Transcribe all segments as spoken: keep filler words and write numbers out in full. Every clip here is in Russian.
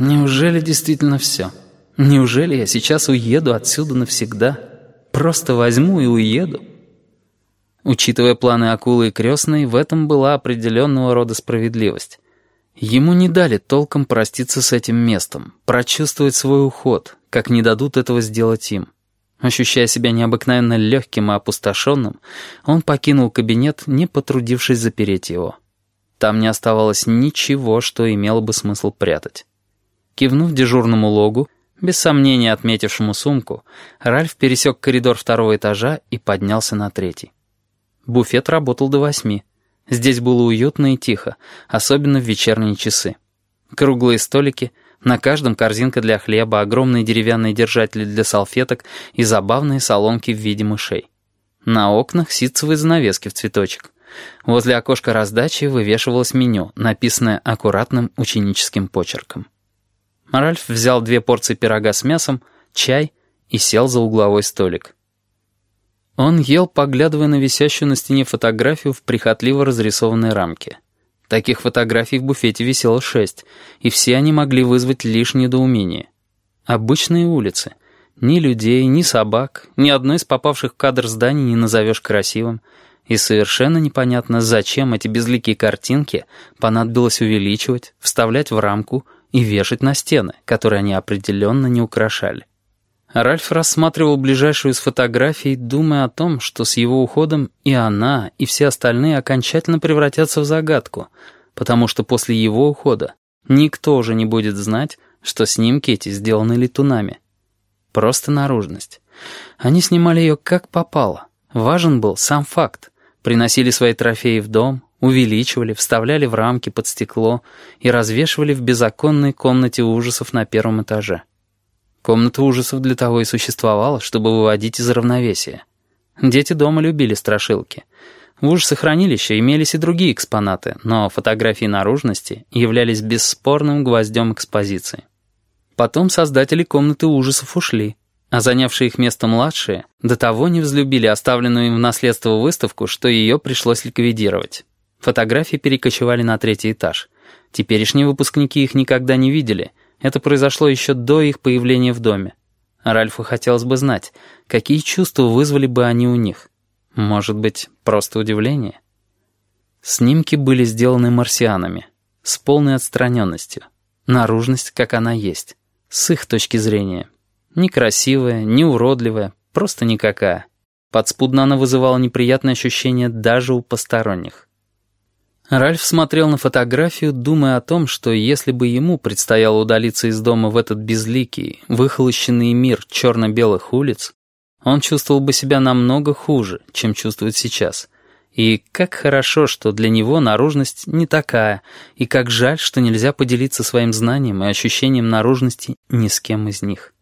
Неужели действительно все? Неужели я сейчас уеду отсюда навсегда? Просто возьму и уеду? Учитывая планы акулы и крестной, в этом была определенного рода справедливость. Ему не дали толком проститься с этим местом, прочувствовать свой уход, как не дадут этого сделать им. Ощущая себя необыкновенно легким и опустошенным, он покинул кабинет, не потрудившись запереть его. Там не оставалось ничего, что имело бы смысл прятать. Кивнув дежурному логу, без сомнения отметившему сумку, Ральф пересек коридор второго этажа и поднялся на третий. Буфет работал до восьми. Здесь было уютно и тихо, особенно в вечерние часы. Круглые столики, на каждом корзинка для хлеба, огромные деревянные держатели для салфеток и забавные соломки в виде мышей. На окнах ситцевые занавески в цветочек. Возле окошка раздачи вывешивалось меню, написанное аккуратным ученическим почерком. Ральф взял две порции пирога с мясом, чай и сел за угловой столик. Он ел, поглядывая на висящую на стене фотографию в прихотливо разрисованной рамке. Таких фотографий в буфете висело шесть, и все они могли вызвать лишь недоумение. Обычные улицы. Ни людей, ни собак, ни одно из попавших в кадр зданий не назовешь красивым. И совершенно непонятно, зачем эти безликие картинки понадобилось увеличивать, вставлять в рамку и вешать на стены, которые они определенно не украшали. Ральф рассматривал ближайшую из фотографий, думая о том, что с его уходом и она, и все остальные окончательно превратятся в загадку, потому что после его ухода никто уже не будет знать, что снимки эти сделаны летунами. Просто наружность. Они снимали ее как попало. Важен был сам факт. Приносили свои трофеи в дом, увеличивали, вставляли в рамки под стекло и развешивали в безоконной комнате ужасов на первом этаже. Комната ужасов для того и существовала, чтобы выводить из равновесия. Дети дома любили страшилки. В ужасохранилище имелись и другие экспонаты, но фотографии наружности являлись бесспорным гвоздем экспозиции. Потом создатели комнаты ужасов ушли, а занявшие их место младшие до того не взлюбили оставленную им в наследство выставку, что ее пришлось ликвидировать. Фотографии перекочевали на третий этаж. Теперешние выпускники их никогда не видели. Это произошло еще до их появления в доме. Ральфу хотелось бы знать, какие чувства вызвали бы они у них. Может быть, просто удивление? Снимки были сделаны марсианами, с полной отстраненностью. Наружность, как она есть, с их точки зрения. Некрасивая, не уродливая, просто никакая. Подспудно она вызывала неприятное ощущение даже у посторонних. Ральф смотрел на фотографию, думая о том, что если бы ему предстояло удалиться из дома в этот безликий, выхолощенный мир черно-белых улиц, он чувствовал бы себя намного хуже, чем чувствует сейчас. И как хорошо, что для него наружность не такая, и как жаль, что нельзя поделиться своим знанием и ощущением наружности ни с кем из них.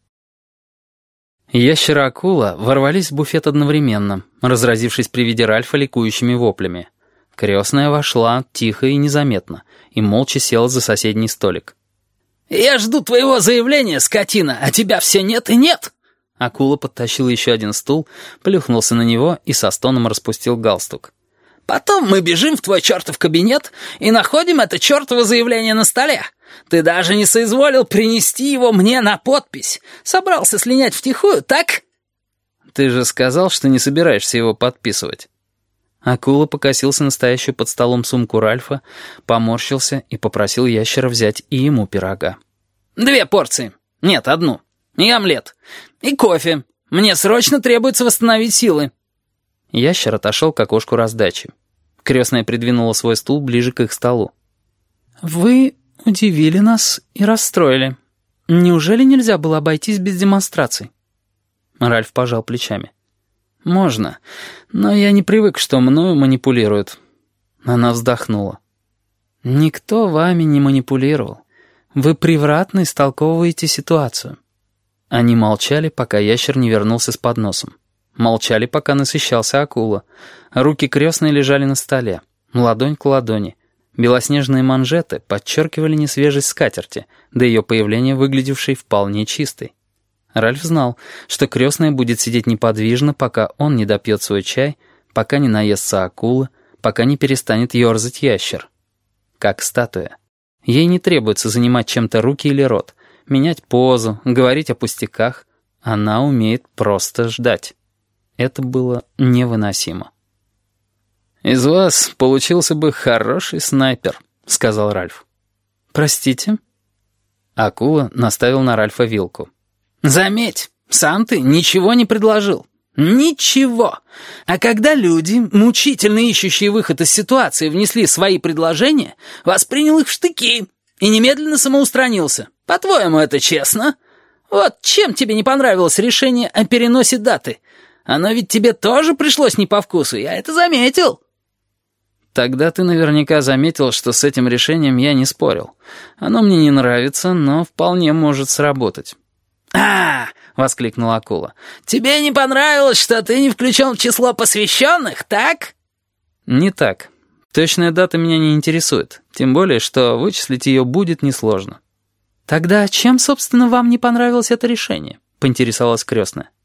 Ящер и акула ворвались в буфет одновременно, разразившись при виде Ральфа ликующими воплями. Крестная вошла тихо и незаметно и молча села за соседний столик. «Я жду твоего заявления, скотина, а тебя все нет и нет!» Акула подтащила еще один стул, плюхнулся на него и со стоном распустил галстук. «Потом мы бежим в твой чертов кабинет и находим это чертово заявление на столе. Ты даже не соизволил принести его мне на подпись. Собрался слинять втихую, так?» «Ты же сказал, что не собираешься его подписывать». Акула покосился на стоящую под столом сумку Ральфа, поморщился и попросил ящера взять и ему пирога. «Две порции. Нет, одну. И омлет. И кофе. Мне срочно требуется восстановить силы». Ящер отошел к окошку раздачи. Крестная придвинула свой стул ближе к их столу. «Вы удивили нас и расстроили. Неужели нельзя было обойтись без демонстраций?» Ральф пожал плечами. «Можно, но я не привык, что мною манипулируют». Она вздохнула. «Никто вами не манипулировал. Вы превратно истолковываете ситуацию». Они молчали, пока ящер не вернулся с подносом. Молчали, пока насыщался акула. Руки крестной лежали на столе, ладонь к ладони. Белоснежные манжеты подчеркивали несвежесть скатерти, до ее появления выглядевшей вполне чистой. Ральф знал, что крестная будет сидеть неподвижно, пока он не допьет свой чай, пока не наестся акула, пока не перестанет ерзать ящер. Как статуя. Ей не требуется занимать чем-то руки или рот, менять позу, говорить о пустяках. Она умеет просто ждать. Это было невыносимо. «Из вас получился бы хороший снайпер», — сказал Ральф. «Простите?» Акула наставил на Ральфа вилку. «Заметь, сам ты ничего не предложил. Ничего. А когда люди, мучительно ищущие выход из ситуации, внесли свои предложения, воспринял их в штыки и немедленно самоустранился. По-твоему, это честно? Вот чем тебе не понравилось решение о переносе даты? Оно ведь тебе тоже пришлось не по вкусу, я это заметил». «Тогда ты наверняка заметил, что с этим решением я не спорил. Оно мне не нравится, но вполне может сработать». «А, — воскликнула Акула, — тебе не понравилось, что ты не включен в число посвященных, так?» «Не так. Точная дата меня не интересует, тем более, что вычислить ее будет несложно». «Тогда чем, собственно, вам не понравилось это решение?» — поинтересовалась крестная.